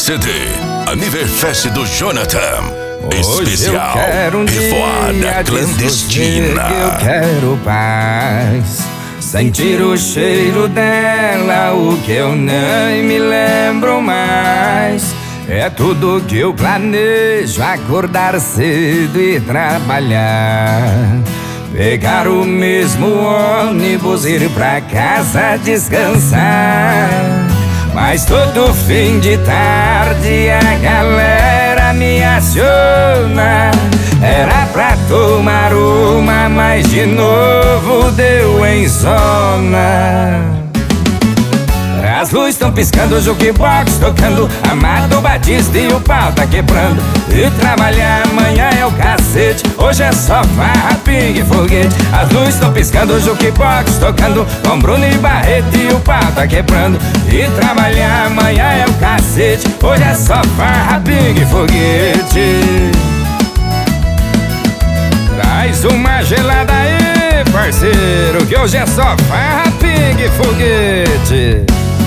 CD Aniverfest do Jonathan. Hoje Especial eu quero Revoada Clandestina. Eu quero paz, sentir o cheiro dela, o que eu nem me lembro mais. É tudo que eu planejo, acordar cedo e trabalhar, pegar o mesmo ônibus, ir pra casa descansar. Mas todo fim de tarde a galera me aciona. Era pra tomar uma, mas de novo deu em zona. As luzes estão piscando, o jukebox tocando, Amado Batista e o pau tá quebrando. E trabalhar amanhã é o cacete, hoje é só farra, pingue e foguete. As luzes estão piscando, o jukebox tocando, com Bruno e Barreto e o pau tá quebrando. E trabalhar amanhã é o cacete, hoje é só farra, pingue e foguete. Traz uma gelada aí, parceiro, que hoje é só farra, pingue e foguete.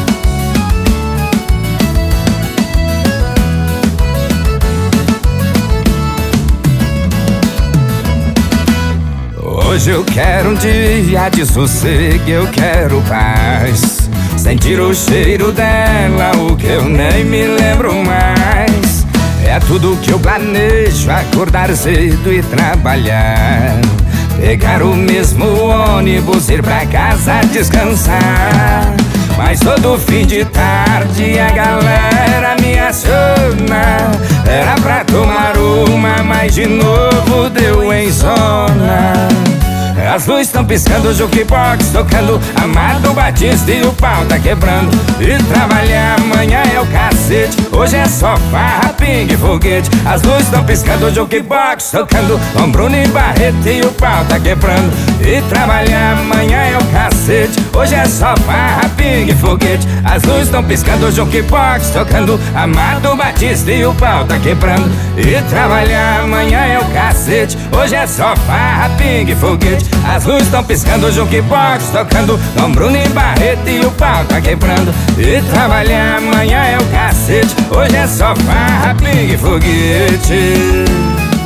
Hoje eu quero um dia de sossego, eu quero paz, sentir o cheiro dela, o que eu nem me lembro mais. É tudo que eu planejo, acordar cedo e trabalhar, pegar o mesmo ônibus, ir pra casa descansar. Mas todo fim de tarde a galera me aciona. Era pra tomar uma, mas de novo deu em zona. As luzes estão piscando, o jukebox tocando, Amado Batista e o pau tá quebrando. E trabalhar amanhã é o cacete, hoje é só farra, pingue e foguete. As luzes estão piscando, o jukebox tocando, com Bruno e Barreto e o pau tá quebrando. E trabalhar amanhã é o cacete, hoje é só farra, pingue e foguete. As luzes estão piscando, o jukebox tocando, Amado Batista e o pau tá quebrando. E trabalhar amanhã é o cacete, hoje é só farra, pingue e foguete. As luzes estão piscando, o jukebox tocando, com Bruno e Barreto e o pau tá quebrando. E trabalhar amanhã é o cacete, hoje é só farra, pingue e foguete.